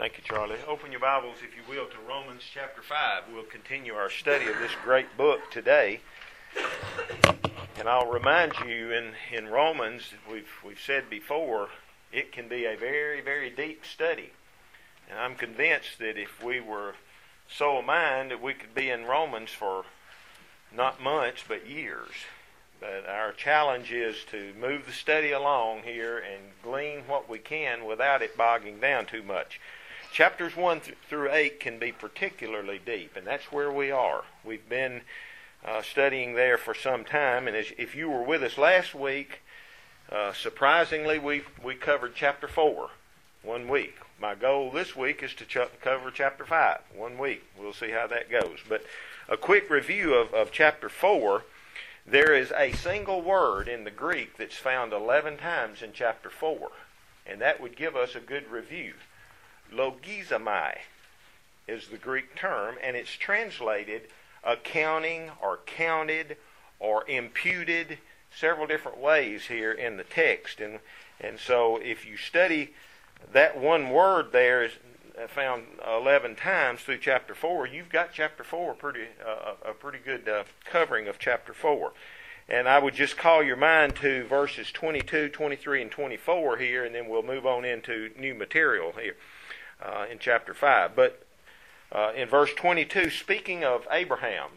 Thank you, Charlie. Open your Bibles, if you will, to Romans chapter 5. We'll continue our study of this great book today. And I'll remind you, in Romans, we've said before, it can be a very, very deep study. And I'm convinced that if we were so minded, that we could be in Romans for not months, but years. But our challenge is to move the study along here and glean what we can without it bogging down too much. Chapters 1 through 8 can be particularly deep, and that's where we are. We've been studying there for some time, and if you were with us last week, surprisingly, we covered chapter 4 1 week. My goal this week is to cover chapter 5 1 week. We'll see how that goes. But a quick review of chapter 4. There is a single word in the Greek that's found 11 times in chapter 4, and that would give us a good review. Logizomai is the Greek term, and it's translated accounting or counted or imputed several different ways here in the text. And so if you study that one word there is found 11 times through chapter 4, you've got chapter 4 a pretty good covering of chapter 4. And I would just call your mind to verses 22, 23, and 24 here, and then we'll move on into new material here in chapter 5. But in verse 22, speaking of Abraham,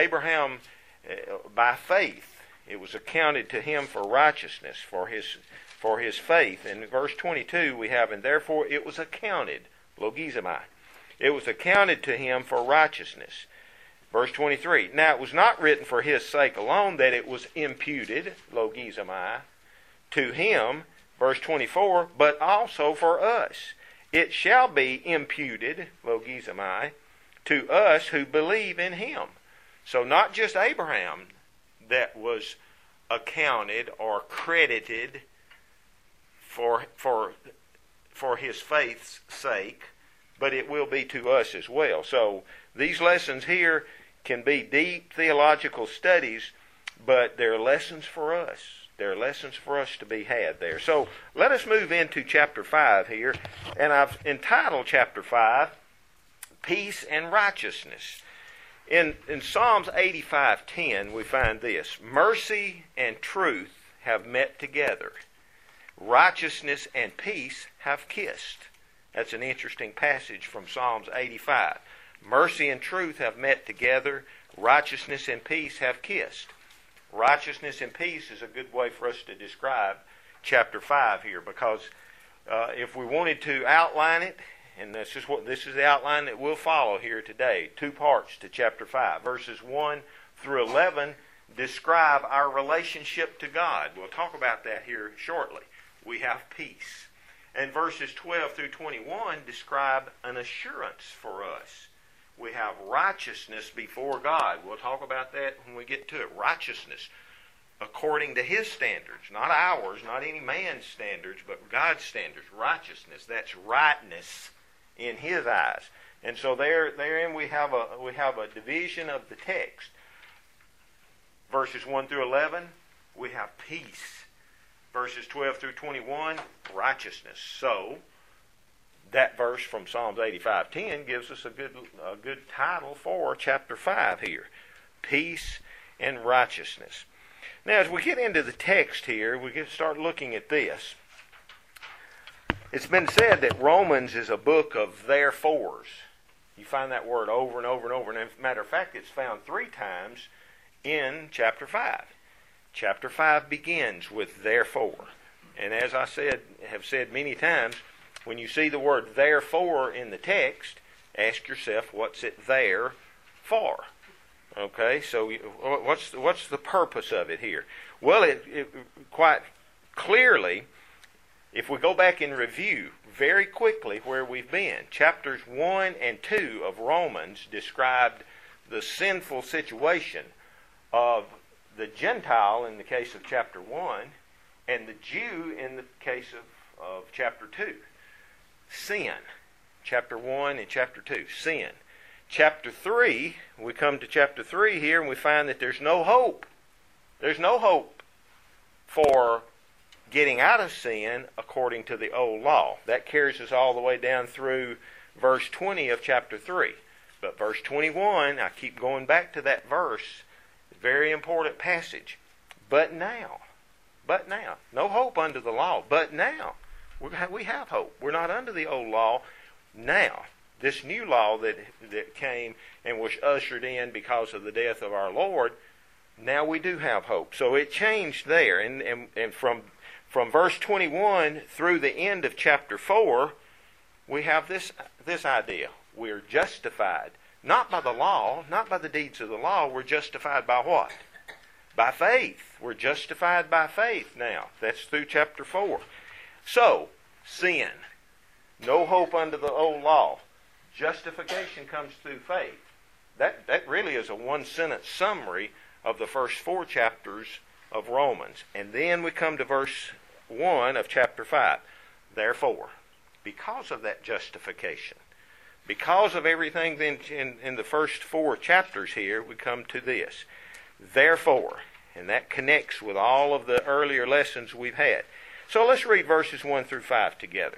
by faith, it was accounted to him for righteousness, for his faith. In verse 22 we have, and therefore it was accounted, logizomai. It was accounted to him for righteousness. Verse 23, now it was not written for his sake alone that it was imputed, logizomai, to him, verse 24, but also for us. It shall be imputed, logizomai, to us who believe in him. So not just Abraham that was accounted or credited for his faith's sake, but it will be to us as well. So these lessons here can be deep theological studies, but they're lessons for us. There are lessons for us to be had there. So let us move into chapter 5 here. And I've entitled chapter 5, Peace and Righteousness. In Psalms 85:10 we find this, mercy and truth have met together. Righteousness and peace have kissed. That's an interesting passage from Psalms 85. Mercy and truth have met together. Righteousness and peace have kissed. Righteousness and peace is a good way for us to describe chapter 5 here, because if we wanted to outline it, and this is the outline that we'll follow here today, 2 parts to chapter 5. Verses 1 through 11 describe our relationship to God. We'll talk about that here shortly. We have peace. And verses 12 through 21 describe an assurance for us. We have righteousness before God. We'll talk about that when we get to it. Righteousness according to his standards, not ours, not any man's standards, but God's standards. Righteousness, that's rightness in his eyes. And so therein we have a division of the text. Verses 1 through 11, we have peace. Verses 12 through 21, righteousness. So that verse from Psalms 85:10 gives us a good title for chapter 5 here. Peace and righteousness. Now as we get into the text here, we get to start looking at this. It's been said that Romans is a book of therefores. You find that word over and over and over. And as a matter of fact, it's found 3 times in chapter 5. Chapter 5 begins with therefore. And as I have said many times, when you see the word therefore in the text, ask yourself, what's it there for? Okay, so what's the purpose of it here? Well, it quite clearly, if we go back and review very quickly where we've been, chapters 1 and 2 of Romans described the sinful situation of the Gentile in the case of chapter 1 and the Jew in the case of chapter 2. Sin. Chapter 1 and chapter 2. Sin. Chapter 3, we come to chapter 3 here and we find that there's no hope. There's no hope for getting out of sin according to the old law. That carries us all the way down through verse 20 of chapter 3. But verse 21, I keep going back to that verse, very important passage. But now, no hope under the law, but now, we have hope. We're not under the old law now. This new law that came and was ushered in because of the death of our Lord, now we do have hope. So it changed there. And from verse 21 through the end of chapter 4, we have this idea. We're justified. Not by the law, not by the deeds of the law. We're justified by what? By faith. We're justified by faith now. That's through chapter 4. So, sin. No hope under the old law. Justification comes through faith. That really is a one-sentence summary of the first 4 chapters of Romans. And then we come to verse 1 of chapter 5. Therefore, because of that justification, because of everything in the first 4 chapters here, we come to this. Therefore, and that connects with all of the earlier lessons we've had. So let's read verses 1 through 5 together.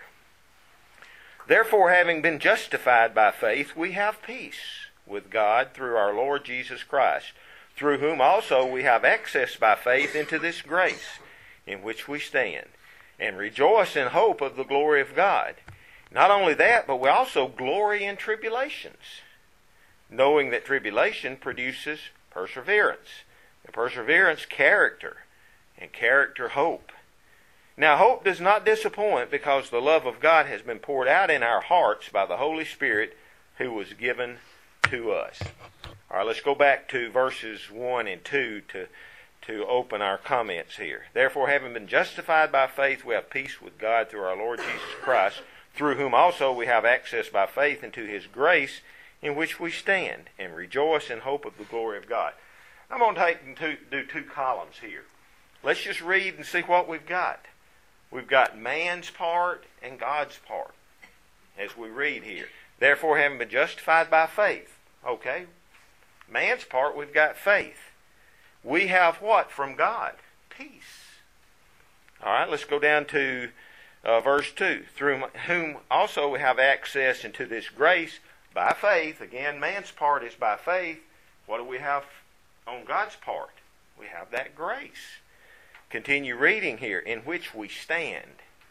Therefore, having been justified by faith, we have peace with God through our Lord Jesus Christ, through whom also we have access by faith into this grace in which we stand, and rejoice in hope of the glory of God. Not only that, but we also glory in tribulations, knowing that tribulation produces perseverance, and perseverance character, and character hope. Now hope does not disappoint, because the love of God has been poured out in our hearts by the Holy Spirit who was given to us. All right, let's go back to verses 1 and 2 to open our comments here. Therefore, having been justified by faith, we have peace with God through our Lord Jesus Christ, through whom also we have access by faith into His grace in which we stand, and rejoice in hope of the glory of God. I'm going to do 2 columns here. Let's just read and see what we've got. We've got man's part and God's part as we read here. Therefore, having been justified by faith. Okay? Man's part, we've got faith. We have what from God? Peace. All right, let's go down to verse 2. Through whom also we have access into this grace by faith. Again, man's part is by faith. What do we have on God's part? We have that grace. Continue reading here. In which we stand.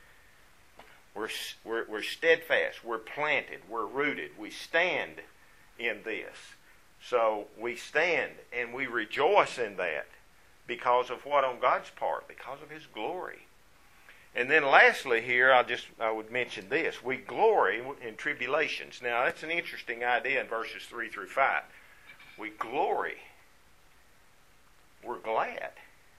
We're steadfast. We're planted. We're rooted. We stand in this. So we stand and we rejoice in that because of what on God's part? Because of His glory. And then lastly here, I would mention this. We glory in tribulations. Now that's an interesting idea in verses 3 through 5. We glory. We're glad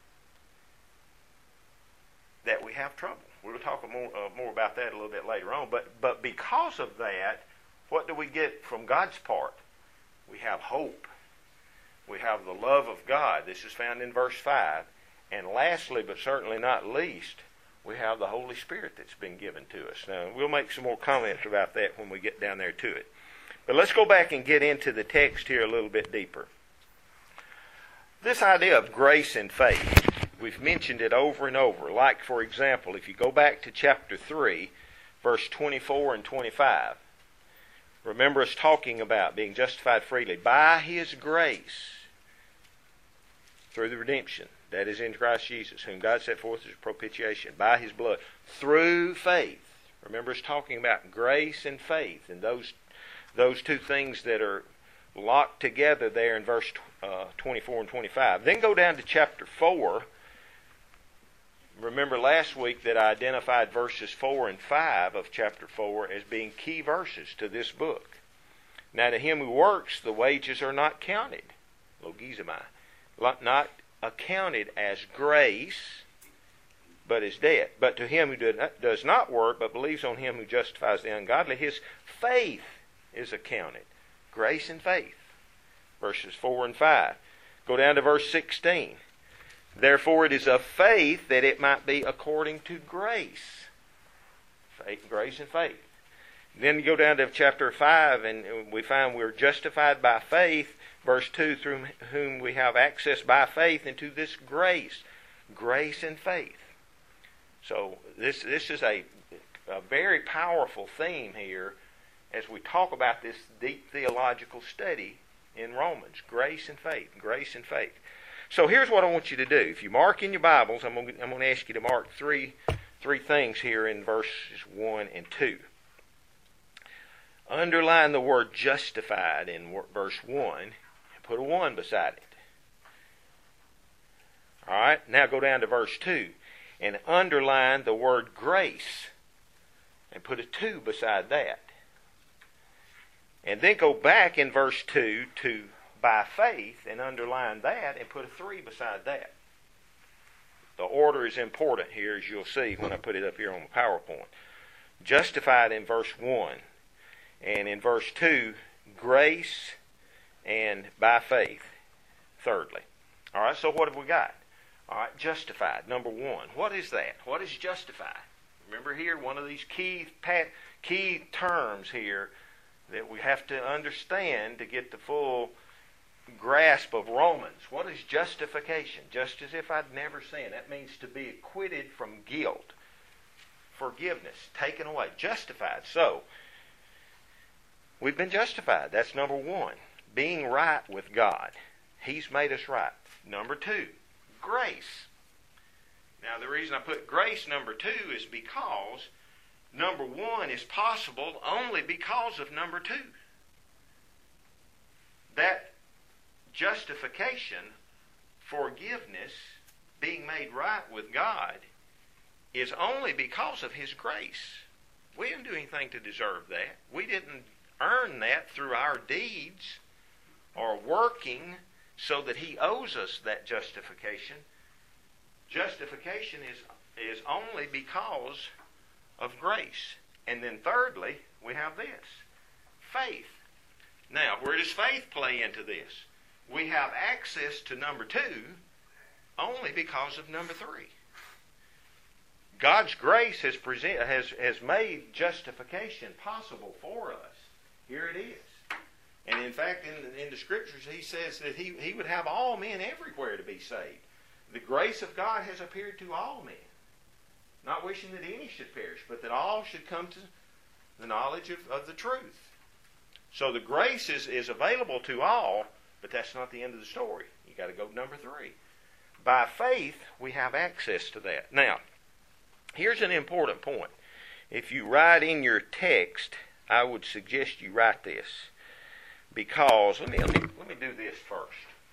that we have trouble. We'll talk more about that a little bit later on. But because of that, what do we get from God's part? We have hope. We have the love of God. This is found in verse 5. And lastly, but certainly not least, we have the Holy Spirit that's been given to us. Now, we'll make some more comments about that when we get down there to it. But let's go back and get into the text here a little bit deeper. This idea of grace and faith, we've mentioned it over and over. Like, for example, if you go back to chapter 3, verse 24 and 25, remember us talking about being justified freely by His grace through the redemption that is in Christ Jesus, whom God set forth as propitiation by His blood, through faith. Remember us talking about grace and faith, and those two things that are locked together there in verse 24 and 25. Then go down to chapter 4. Remember last week that I identified verses 4 and 5 of chapter 4 as being key verses to this book. Now to him who works, the wages are not counted, logizomai, not accounted as grace, but as debt. But to him who does not work, but believes on Him who justifies the ungodly, his faith is accounted. Grace and faith. Verses 4 and 5. Go down to verse 16. Therefore it is of faith that it might be according to grace. Faith, grace and faith. Then you go down to chapter 5 and we find we're justified by faith. Verse 2, through whom we have access by faith into this grace. Grace and faith. So this is a very powerful theme here as we talk about this deep theological study in Romans. Grace and faith. Grace and faith. So here's what I want you to do. If you mark in your Bibles, I'm going to ask you to mark three things here in verses 1 and 2. Underline the word justified in verse 1 and put a 1 beside it. All right, now go down to verse 2 and underline the word grace and put a 2 beside that. And then go back in verse 2 to by faith and underline that and put a 3 beside that. The order is important here, as you'll see when I put it up here on the PowerPoint. Justified in verse 1, and in verse 2, grace and by faith, thirdly. All right, so what have we got? All right, justified, number 1. What is that? What is justified? Remember here, one of these key terms here that we have to understand to get the full grasp of Romans. What is justification? Just as if I'd never sinned. That means to be acquitted from guilt. Forgiveness, taken away, justified. So, we've been justified. That's number 1. Being right with God. He's made us right. Number 2, grace. Now, the reason I put grace number 2 is because number 1 is possible only because of number 2. That justification, forgiveness, being made right with God is only because of His grace. We didn't do anything to deserve that. We didn't earn that through our deeds or working so that He owes us that justification. Justification is only because of grace. And then thirdly, we have this, faith. Now, where does faith play into this? We have access to number 2 only because of number 3. God's grace has made justification possible for us. Here it is. And in fact, in the Scriptures, He says that He would have all men everywhere to be saved. The grace of God has appeared to all men, not wishing that any should perish, but that all should come to the knowledge of the truth. So the grace is available to all, but that's not the end of the story. You got to go to number 3. By faith, we have access to that. Now, here's an important point. If you write in your text, I would suggest you write this, because let me do this first.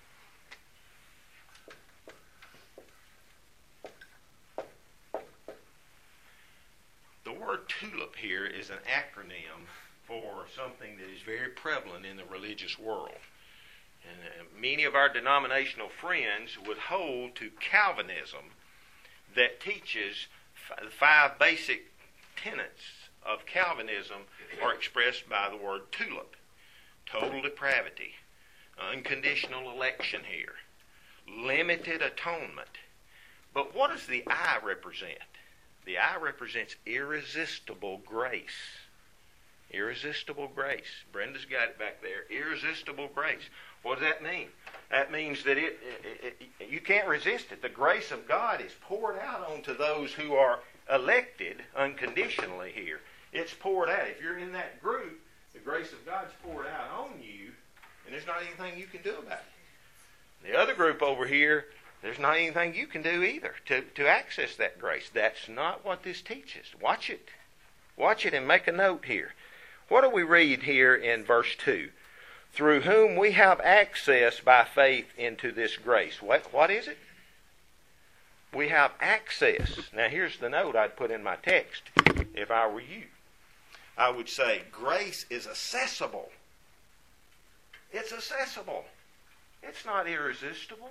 The word tulip here is an acronym for something that is very prevalent in the religious world. And many of our denominational friends would hold to Calvinism that teaches the 5 basic tenets of Calvinism are expressed by the word tulip. Total depravity, unconditional election here, limited atonement. But what does the I represent? The I represents irresistible grace. Irresistible grace. Brenda's got it back there. Irresistible grace. What does that mean? That means that you can't resist it. The grace of God is poured out onto those who are elected unconditionally here. It's poured out. If you're in that group, the grace of God's poured out on you, and there's not anything you can do about it. The other group over here, there's not anything you can do either to access that grace. That's not what this teaches. Watch it. Watch it and make a note here. What do we read here in verse 2? Through whom we have access by faith into this grace. What is it? We have access. Now here's the note I'd put in my text if I were you. I would say grace is accessible. It's accessible. It's not irresistible.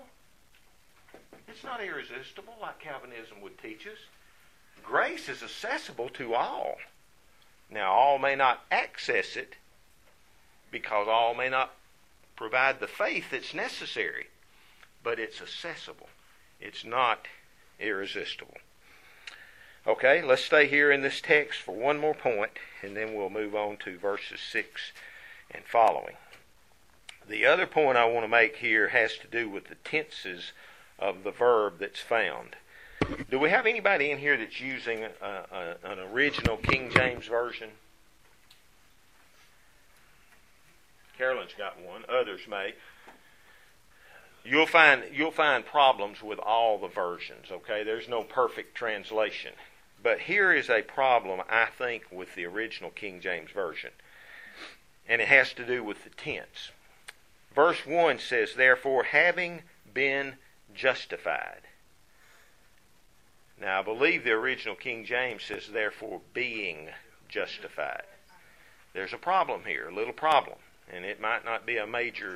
It's not irresistible like Calvinism would teach us. Grace is accessible to all. Now, all may not access it because all may not provide the faith that's necessary, but it's accessible. It's not irresistible. Okay, let's stay here in this text for one more point, and then we'll move on to verses 6 and following. The other point I want to make here has to do with the tenses of the verb that's found. Do we have anybody in here that's using an original King James Version? Carolyn's got one. Others may. You'll find problems with all the versions, okay? There's no perfect translation. But here is a problem, I think, with the original King James Version. And it has to do with the tense. Verse 1 says, therefore, having been justified. Now, I believe the original King James says, therefore, being justified. There's a problem here, a little problem. And it might not be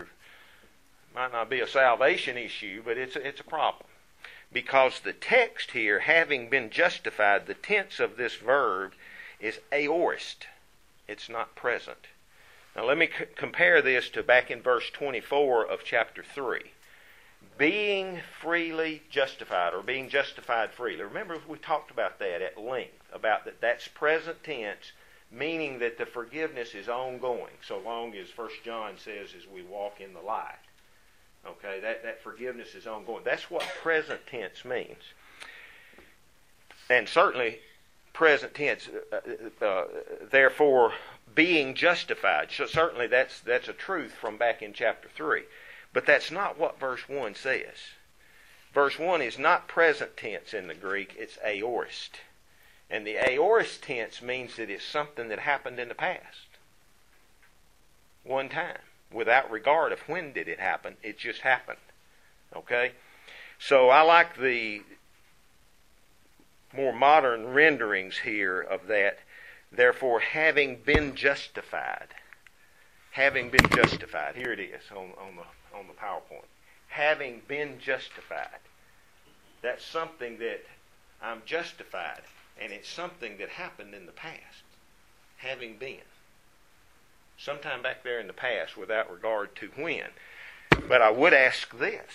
a salvation issue, but it's a problem. Because the text here, having been justified, the tense of this verb is aorist. It's not present. Now let me compare this to back in verse 24 of chapter 3. Being freely justified, or being justified freely. Remember we talked about that at length, about that's present tense, meaning that the forgiveness is ongoing, so long as 1 John says as we walk in the light. Okay, that forgiveness is ongoing. That's what present tense means. And certainly, present tense, therefore, being justified. So certainly that's a truth from back in chapter 3. But that's not what verse 1 says. Verse 1 is not present tense in the Greek, it's aorist. And the aorist tense means that it's something that happened in the past. One time. Without regard of when did it happen, it just happened. Okay? So I like the more modern renderings here of that. Therefore, having been justified. Having been justified. Here it is on the PowerPoint. Having been justified. That's something that I'm justified. And it's something that happened in the past. Having been. Sometime back there in the past without regard to when. But I would ask this.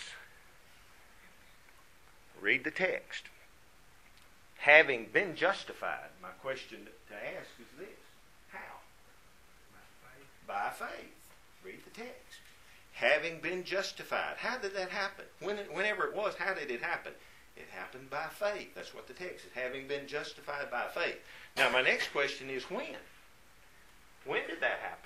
Read the text. Having been justified, my question to ask is this. How? By faith. Read the text. Having been justified. How did that happen? Whenever it was, how did it happen? It happened by faith. That's what the text is. Having been justified by faith. Now my next question is when? When did that happen?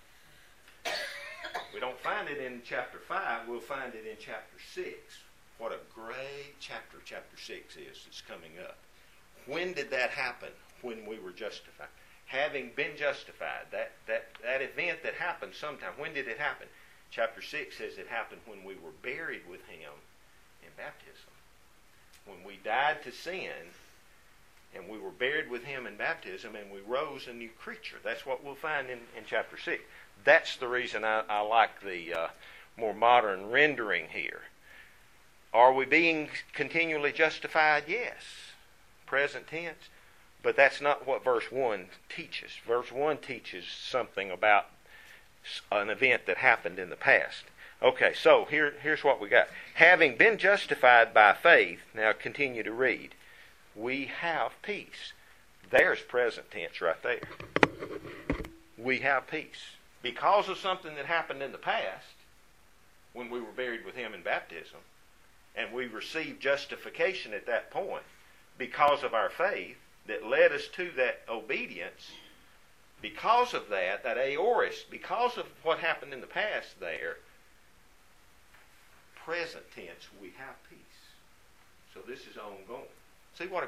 We don't find it in chapter 5. We'll find it in chapter 6. What a great chapter 6 is that's coming up. When did that happen? When we were justified. Having been justified. That event that happened sometime. When did it happen? Chapter 6 says it happened when we were buried with Him in baptism. When we died to sin, and we were buried with Him in baptism, and we rose a new creature. That's what we'll find in chapter 6. That's the reason I like the more modern rendering here. Are we being continually justified? Yes. Present tense. But that's not what verse 1 teaches. Verse 1 teaches something about an event that happened in the past. Okay, so here's what we got. Having been justified by faith, now continue to read. We have peace. There's present tense right there. We have peace. Because of something that happened in the past, when we were buried with Him in baptism, and we received justification at that point, because of our faith that led us to that obedience, because of that aorist, because of what happened in the past there, present tense, we have peace. So this is ongoing. See what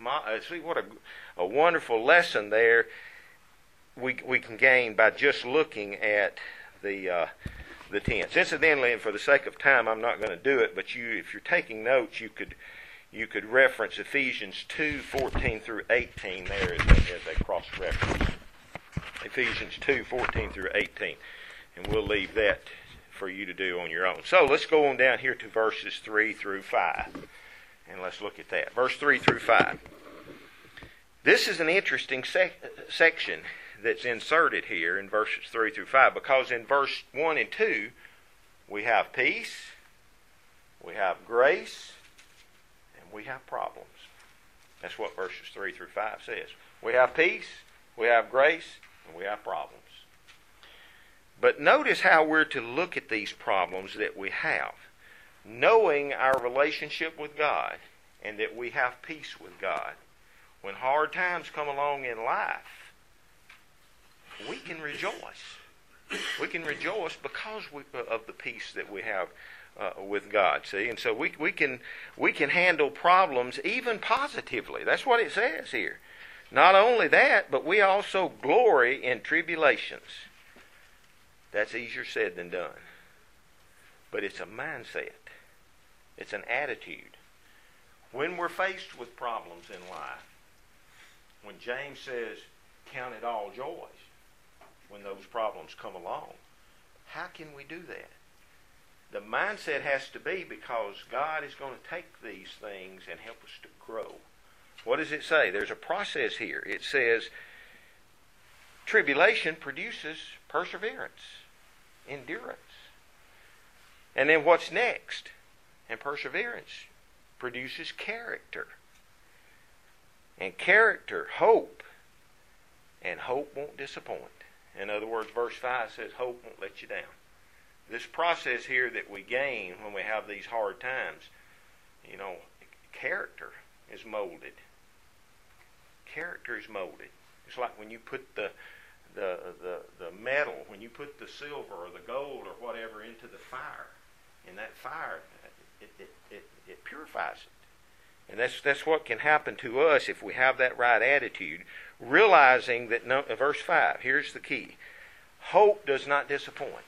a wonderful lesson there we can gain by just looking at the tense. Incidentally, and for the sake of time, I'm not going to do it. But if you're taking notes, you could reference Ephesians 2:14 through 18 there as a cross reference. Ephesians 2:14 through 18, and we'll leave that for you to do on your own. So let's go on down here to verses 3 through 5. And let's look at that. Verse 3 through 5. This is an interesting section that's inserted here in verses 3 through 5, because in verse 1 and 2, we have peace, we have grace, and we have problems. That's what verses 3 through 5 says. We have peace, we have grace, and we have problems. But notice how we're to look at these problems that we have. Knowing our relationship with God and that we have peace with God. When hard times come along in life, we can rejoice. We can rejoice because of the peace that we have with God. See, and so we can handle problems even positively. That's what it says here. Not only that, but we also glory in tribulations. That's easier said than done. But it's a mindset. It's an attitude. When we're faced with problems in life, when James says, count it all joy when those problems come along, how can we do that? The mindset has to be because God is going to take these things and help us to grow. What does it say? There's a process here. It says, tribulation produces perseverance, endurance. And then what's next? And perseverance produces character. And character, hope. And hope won't disappoint. In other words, verse 5 says hope won't let you down. This process here that we gain when we have these hard times, character is molded. Character is molded. It's like when you put the metal, when you put the silver or the gold or whatever into the fire, and that fire, it purifies it. And that's what can happen to us if we have that right attitude, realizing that, verse 5, here's the key. Hope does not disappoint.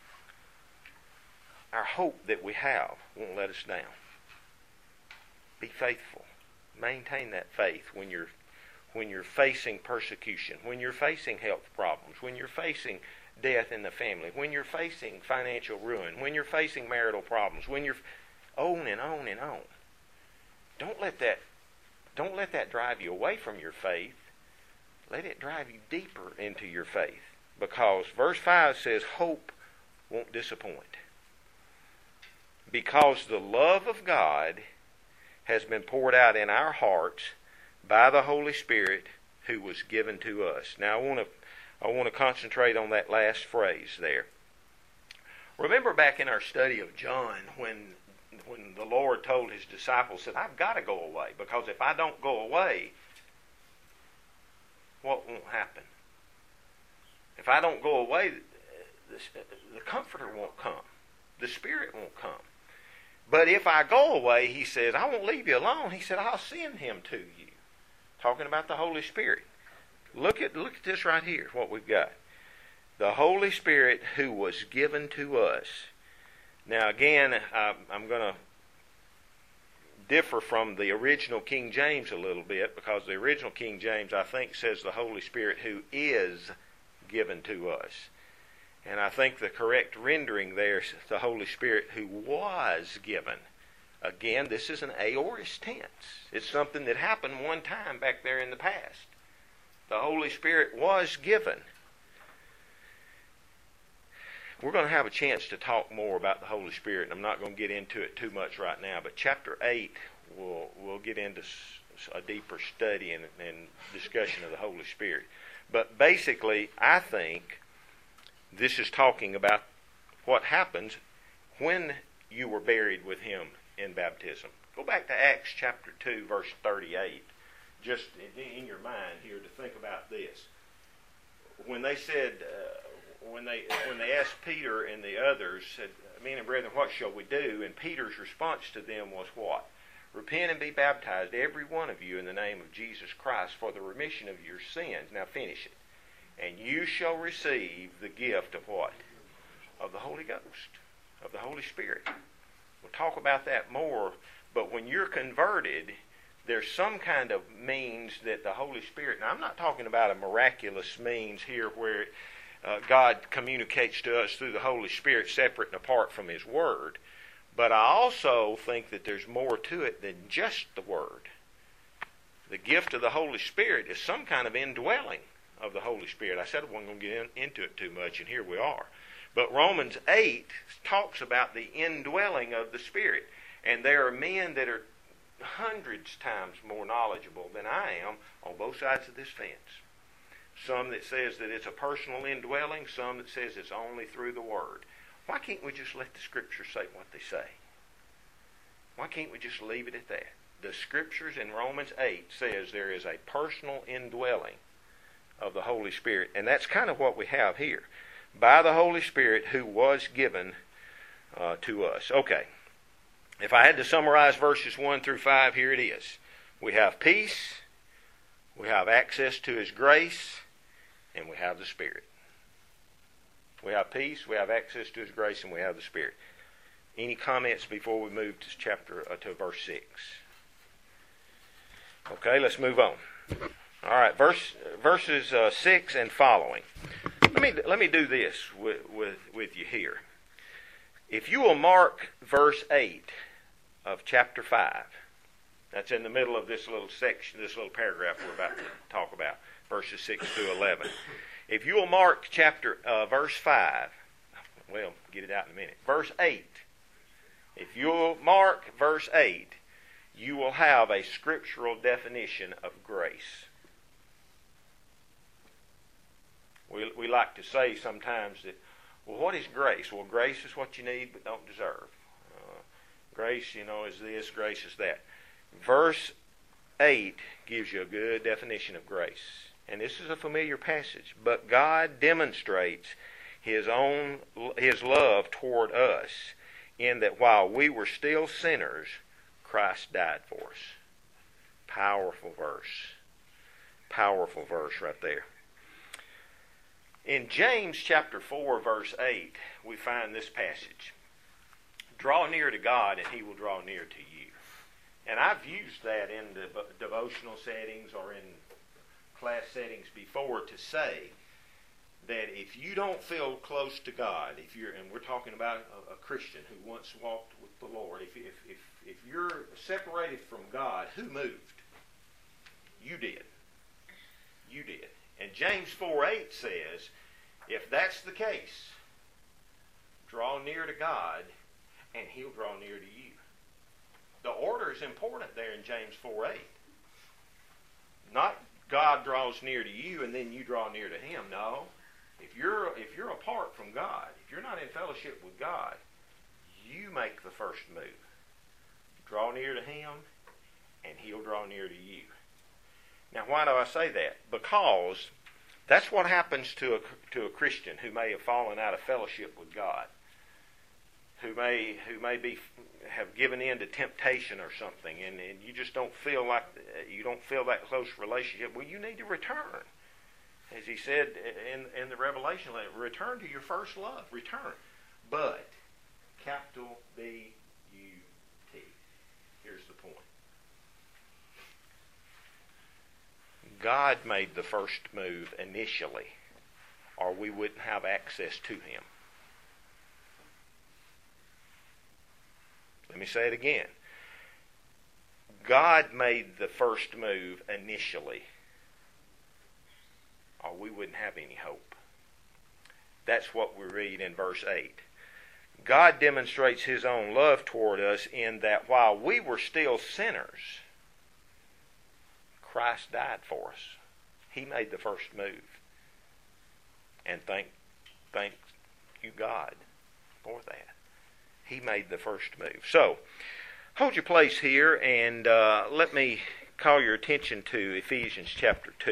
Our hope that we have won't let us down. Be faithful. Maintain that faith when you're facing persecution, when you're facing health problems, when you're facing death in the family, when you're facing financial ruin, when you're facing marital problems, when you're on and on and on. Don't let that drive you away from your faith. Let it drive you deeper into your faith. Because verse 5 says hope won't disappoint. Because the love of God has been poured out in our hearts by the Holy Spirit who was given to us. Now I want to concentrate on that last phrase there. Remember back in our study of John when the Lord told his disciples that I've got to go away, because if I don't go away, what won't happen? If I don't go away, the Comforter won't come. The Spirit won't come. But if I go away, he says, I won't leave you alone. He said, I'll send him to you. Talking about the Holy Spirit. Look at this right here, what we've got. The Holy Spirit who was given to us. Now again, I'm going to differ from the original King James a little bit, because the original King James, I think, says the Holy Spirit who is given to us. And I think the correct rendering there is the Holy Spirit who was given. Again, this is an aorist tense. It's something that happened one time back there in the past. The Holy Spirit was given. We're going to have a chance to talk more about the Holy Spirit, and I'm not going to get into it too much right now, but chapter 8 we'll get into a deeper study and discussion of the Holy Spirit. But basically, I think this is talking about what happens when you were buried with him in baptism. Go back to Acts chapter 2, verse 38, just in your mind here to think about this. When they said, when they asked Peter and the others, said, men and brethren, what shall we do? And Peter's response to them was what? Repent and be baptized, every one of you, in the name of Jesus Christ for the remission of your sins. Now finish it. And you shall receive the gift of what? Of the Holy Ghost, of the Holy Spirit. We'll talk about that more, but when you're converted, there's some kind of means that the Holy Spirit, now I'm not talking about a miraculous means here where God communicates to us through the Holy Spirit separate and apart from His Word, but I also think that there's more to it than just the Word. The gift of the Holy Spirit is some kind of indwelling of the Holy Spirit. I said I wasn't going to get into it too much, and here we are. But Romans 8 talks about the indwelling of the Spirit. And there are men that are hundreds times more knowledgeable than I am on both sides of this fence. Some that says that it's a personal indwelling, some that says it's only through the Word. Why can't we just let the Scriptures say what they say? Why can't we just leave it at that? The Scriptures in Romans 8 says there is a personal indwelling of the Holy Spirit, and that's kind of what we have here. by the Holy Spirit who was given to us. Okay. If I had to summarize verses 1 through 5, here it is. We have peace, we have access to His grace, and we have the Spirit. We have peace, we have access to His grace, and we have the Spirit. Any comments before we move to verse 6? Okay, let's move on. All right, verses 6 and following. Let me do this with you here. If you will mark verse 8 of chapter 5, that's in the middle of this little section, this little paragraph we're about to talk about, verses 6 through 11. If you will mark verse 5, well, get it out in a minute. Verse 8. If you'll mark verse 8, you will have a scriptural definition of grace. We like to say sometimes that, well, what is grace? Well, grace is what you need but don't deserve. Grace, is this, grace is that. Verse 8 gives you a good definition of grace. And this is a familiar passage. But God demonstrates His love toward us in that while we were still sinners, Christ died for us. Powerful verse. Powerful verse right there. In James chapter 4, verse 8, we find this passage. Draw near to God and He will draw near to you. And I've used that in the devotional settings or in class settings before to say that if you don't feel close to God, and we're talking about a Christian who once walked with the Lord, if you're separated from God, who moved? You did. You did. And James 4:8 says, if that's the case, draw near to God and He'll draw near to you. The order is important there in James 4:8. Not God draws near to you and then you draw near to Him. No. If you're apart from God, if you're not in fellowship with God, you make the first move. Draw near to Him and He'll draw near to you. Now, why do I say that? Because that's what happens to a Christian who may have fallen out of fellowship with God, who may have given in to temptation or something, and you just don't feel that close relationship. Well, you need to return, as he said in the Revelation letter. Return to your first love. Return, but capital B-U-T. Here's the point. God made the first move initially, or we wouldn't have access to Him. Let me say it again. God made the first move initially, or we wouldn't have any hope. That's what we read in verse 8. God demonstrates His own love toward us in that while we were still sinners, Christ died for us. He made the first move. And thank you, God, for that. He made the first move. So, hold your place here and let me call your attention to Ephesians chapter 2.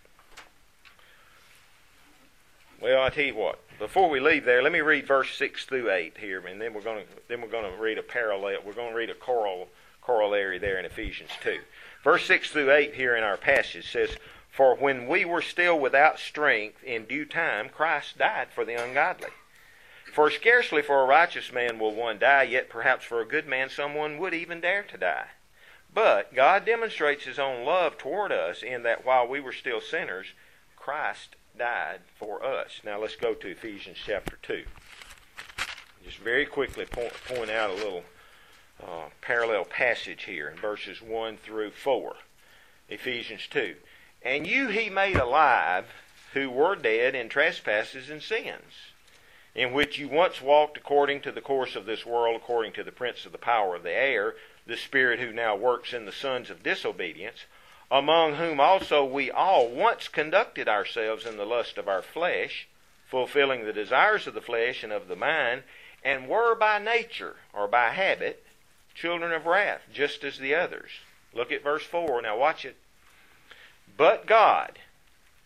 Well, I tell you what. Before we leave there, let me read verse 6 through 8 here, and then we're going to read a parallel. We're going to read a corollary there in Ephesians 2. Verse 6 through 8 here in our passage says, For when we were still without strength, in due time Christ died for the ungodly. For scarcely for a righteous man will one die, yet perhaps for a good man someone would even dare to die. But God demonstrates His own love toward us in that while we were still sinners, Christ died for us. Now let's go to Ephesians chapter 2. Just very quickly point out a little parallel passage here in verses 1 through 4. Ephesians 2. And you He made alive who were dead in trespasses and sins, in which you once walked according to the course of this world, according to the prince of the power of the air, the spirit who now works in the sons of disobedience, among whom also we all once conducted ourselves in the lust of our flesh, fulfilling the desires of the flesh and of the mind, and were by nature, or by habit, children of wrath, just as the others. Look at verse 4. Now watch it. But God,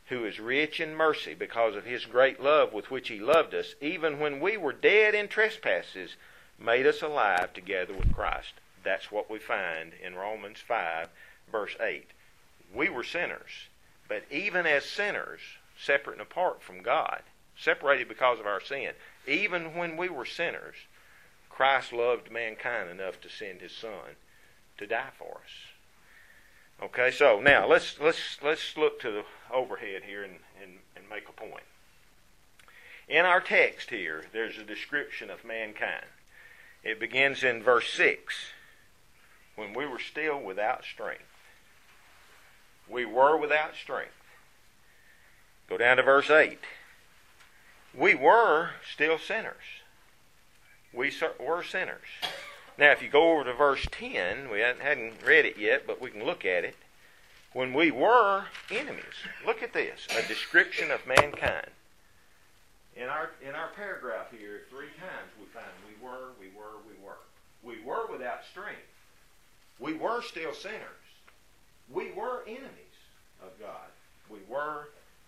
who is rich in mercy because of his great love with which he loved us, even when we were dead in trespasses, made us alive together with Christ. That's what we find in Romans 5, verse 8. We were sinners, but even as sinners, separate and apart from God, separated because of our sin, even when we were sinners, Christ loved mankind enough to send his Son to die for us. Okay, so now let's look to the overhead here and make a point. In our text here, there's a description of mankind. It begins in verse 6. When we were still without strength. We were without strength. Go down to verse 8. We were still sinners. We were sinners. Now, if you go over to verse 10, we hadn't read it yet, but we can look at it. When we were enemies. Look at this. A description of mankind. In our paragraph here, 3 times we find we were. We were without strength. We were still sinners. We were enemies of God. We were.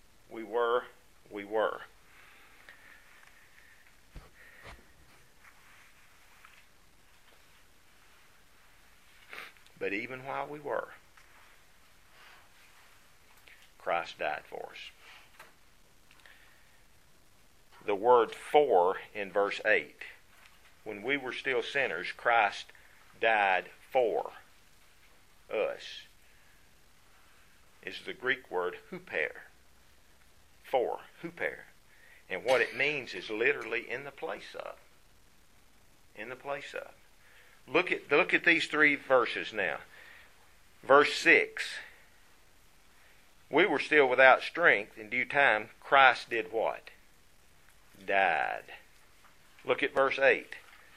But even while we were, Christ died for us. The word "for" in verse 8. When we were still sinners, Christ died for us. Is the Greek word "huper." For, huper. And what it means is literally in the place of. In the place of. Look at these 3 verses now. Verse 6. We were still without strength. In due time, Christ did what? Died. Look at verse 8.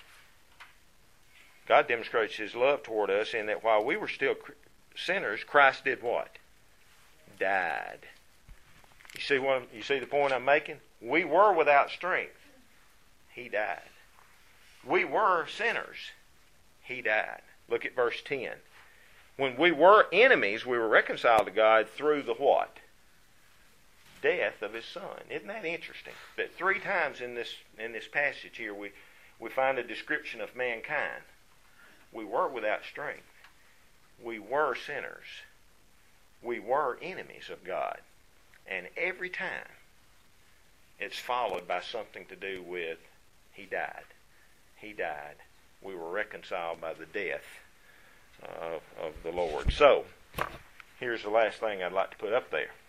God demonstrates his love toward us in that while we were still sinners, Christ did what? Died. You see the point I'm making? We were without strength. He died. We were sinners. He died. Look at verse 10. When we were enemies, we were reconciled to God through the what? Death of his Son. Isn't that interesting? That 3 times in this passage here we find a description of mankind. We were without strength. We were sinners. We were enemies of God. And every time it's followed by something to do with he died. He died. We were reconciled by the death of the Lord. So, here's the last thing I'd like to put up there.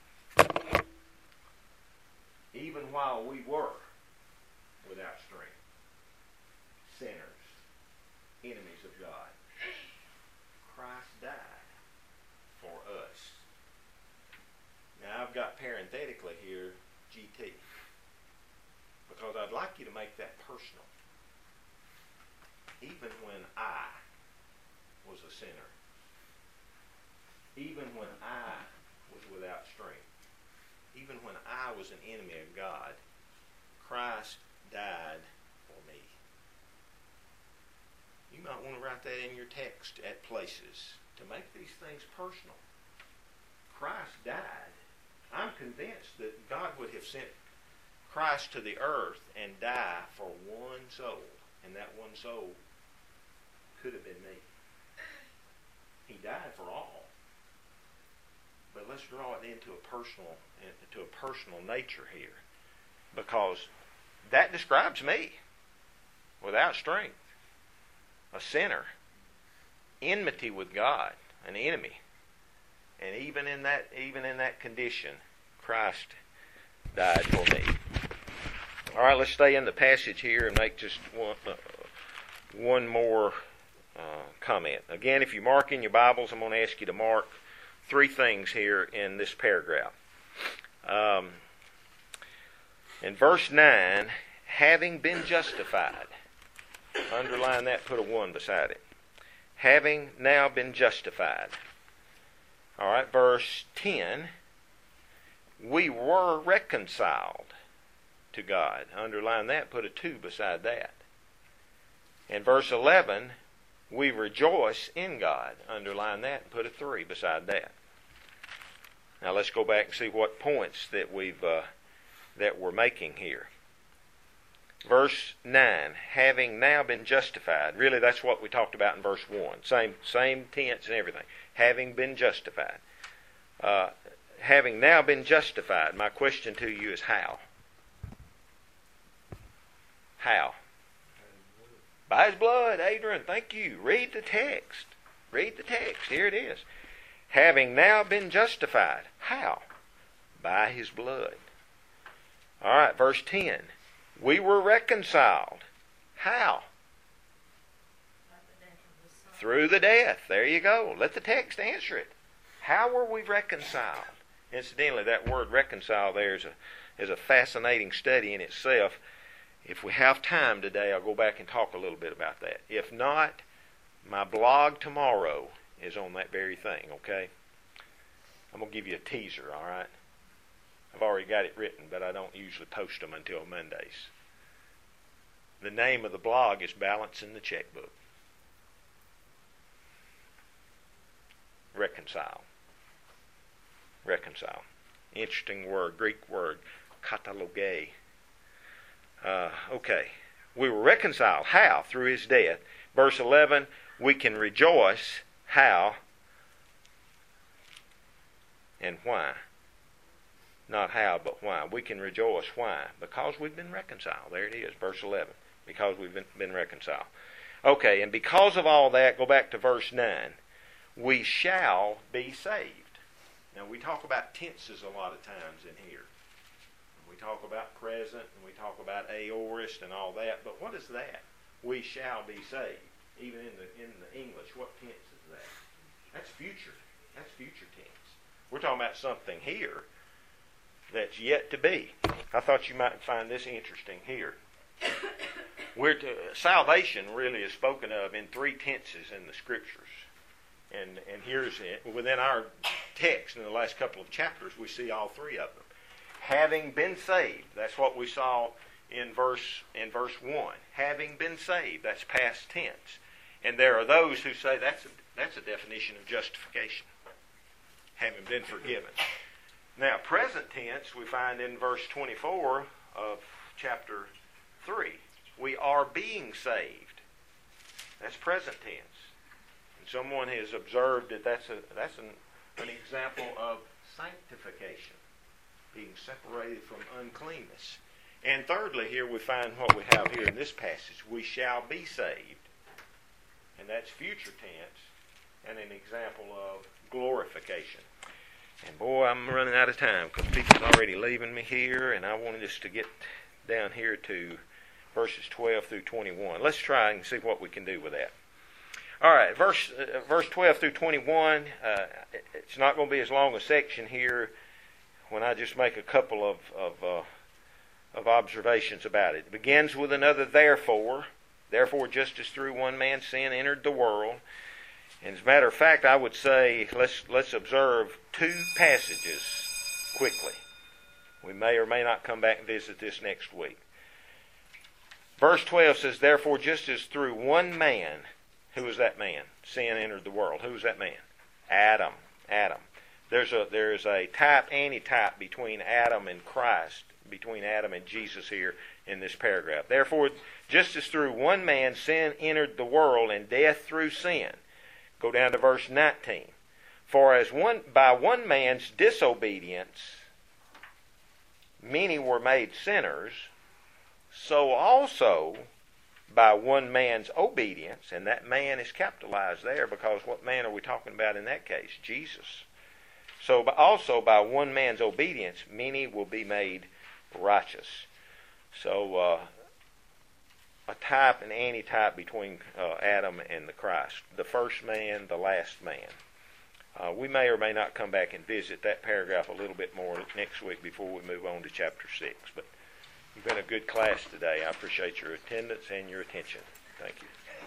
Even while we were without strength, sinners, enemies of God, Christ died for us. Now I've got parenthetically here GT, because I'd like you to make that personal. Even when I was a sinner, even when I was without strength, even when I was an enemy of God, Christ died for me. You might want to write that in your text at places to make these things personal. Christ died. I'm convinced that God would have sent Christ to the earth and die for one soul, and that one soul could have been me. He died for all. But let's draw it into a personal nature here, because that describes me, without strength, a sinner, enmity with God, an enemy, and even in that condition, Christ died for me. All right, let's stay in the passage here and make just one more comment. Again, if you mark in your Bibles, I'm going to ask you to mark 3 things here in this paragraph. In verse 9, having been justified. Underline that, put a 1 beside it. Having now been justified. All right, verse 10, we were reconciled to God. Underline that, put a 2 beside that. In verse 11, we rejoice in God. Underline that and put a 3 beside that. Now let's go back and see what points that we're making here. Verse 9, having now been justified. Really, that's what we talked about in verse 1. Same tense and everything. Having been justified. Having now been justified, my question to you is how? How? By His blood, Adrian, thank you. Read the text. Read the text. Here it is. Having now been justified. How? By His blood. All right, verse 10. We were reconciled. How? Through the death. There you go. Let the text answer it. How were we reconciled? Incidentally, that word reconcile there is a fascinating study in itself. If we have time today, I'll go back and talk a little bit about that. If not, my blog tomorrow is on that very thing, okay? I'm going to give you a teaser, all right? I've already got it written, but I don't usually post them until Mondays. The name of the blog is Balancing the Checkbook. Reconcile. Reconcile. Interesting word, Greek word, kataloge. Okay. We were reconciled. How? Through His death. Verse 11, we can rejoice. How? And why? Not how, but why. We can rejoice. Why? Because we've been reconciled. There it is, verse 11. Because we've been reconciled. Okay, and because of all that, go back to verse 9. We shall be saved. Now, we talk about tenses a lot of times in here. We talk about present, and we talk about aorist and all that, but what is that? We shall be saved. Even in the English, what tense is that? That's future. That's future tense. We're talking about something here that's yet to be. I thought you might find this interesting here. Salvation really is spoken of in three tenses in the Scriptures. And here's it. Within our text in the last couple of chapters, we see all three of them. Having been saved, that's what we saw in verse 1. Having been saved, that's past tense. And there are those who say that's a definition of justification. Having been forgiven. Now, present tense we find in verse 24 of chapter 3. We are being saved. That's present tense. And someone has observed that that's an example of sanctification, being separated from uncleanness. And thirdly, here we find what we have here in this passage. We shall be saved. And that's future tense and an example of glorification. And boy, I'm running out of time because people's already leaving me here, and I wanted us to get down here to verses 12 through 21. Let's try and see what we can do with that. All right, verse 12 through 21, it's not going to be as long a section here when I just make a couple of observations about it. It begins with another therefore. Therefore, just as through one man sin entered the world. And as a matter of fact, I would say let's observe two passages quickly. We may or may not come back and visit this next week. Verse 12 says, therefore, just as through one man, who was that man? Sin entered the world. Who was that man? Adam. There's a type, antitype between Adam and Christ, between Adam and Jesus here in this paragraph. Therefore, just as through one man sin entered the world, and death through sin. Go down to verse 19. For as by one man's disobedience many were made sinners, so also by one man's obedience, and that man is capitalized there because what man are we talking about in that case? Jesus. So also by one man's obedience many will be made righteous. So a type and antitype between Adam and the Christ. The first man, the last man. We may or may not come back and visit that paragraph a little bit more next week before we move on to chapter 6. But you've been a good class today. I appreciate your attendance and your attention. Thank you.